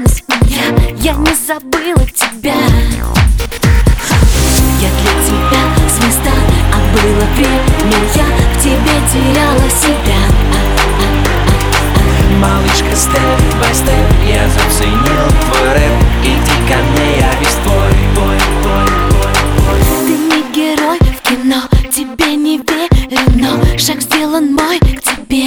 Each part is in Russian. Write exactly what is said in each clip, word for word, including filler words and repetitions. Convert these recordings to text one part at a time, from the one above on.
осталась меня, я не забыла тебя. Я для тебя звезда, а было время, я в тебе теряла себя. Малышка, степ бай степ, я заценил твой рэп. Иди ко мне, я весь твой, твой, твой, твой, твой. Ты не герой в кино, тебе не верено. Шаг сделан мой к тебе.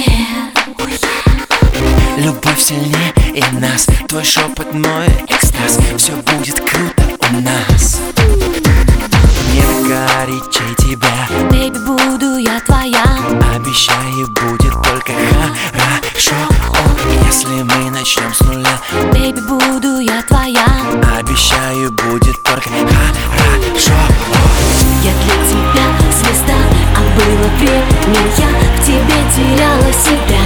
Любовь сильнее и нас, твой шепот, мой экстаз. Все будет круто у нас. Нет горячей тебя, Бэйби, буду я твоя. обещаю, будет только хорошо. О, если мы начнем с нуля, Бэйби, буду я твоя. обещаю, будет только хорошо. Я для тебя звезда, а было время, я в тебе теряла себя.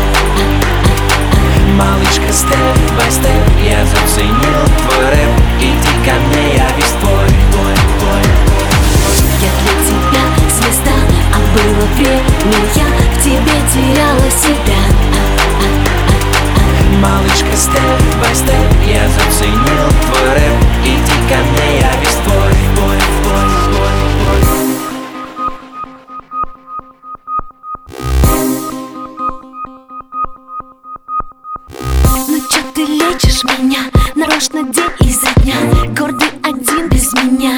Малышка, степ бай степ, я заценил твой рэп. Иди ко мне, я весь твой, твой, твой. Я для тебя звезда, а было время, я в тебе теряла себя. Малышка, степ бай степ, я заценил твой рэп. Иди ко мне, я весь твой, твой, твой, твой, твой. Ну чё ты лечишь меня, нарочно день изо дня, гордый один без меня.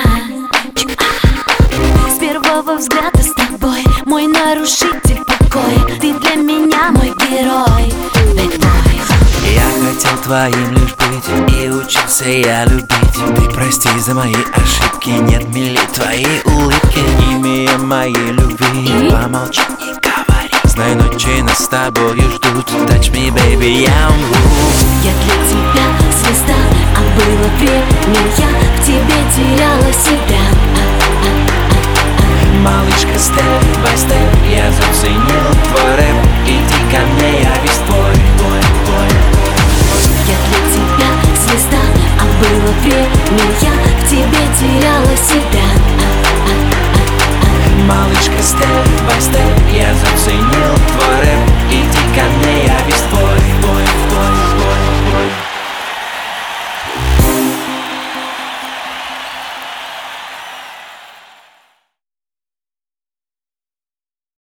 С первого взгляда с тобой, мой нарушитель покоя. Ты для меня мой герой, bad boy. Я хотел твоим лишь быть, и учился я любить. Ты прости за мои ошибки, нет мили твои улыбки. Имя моей любви, помолчи, не говори. Знай, ночи нас с тобой ждут. Touch me, baby, я умру. Я для тебя звезда, а было время, я в тебе теряла себя. Малышка, степ бай степ, я заценил твой рэп. Иди ко мне,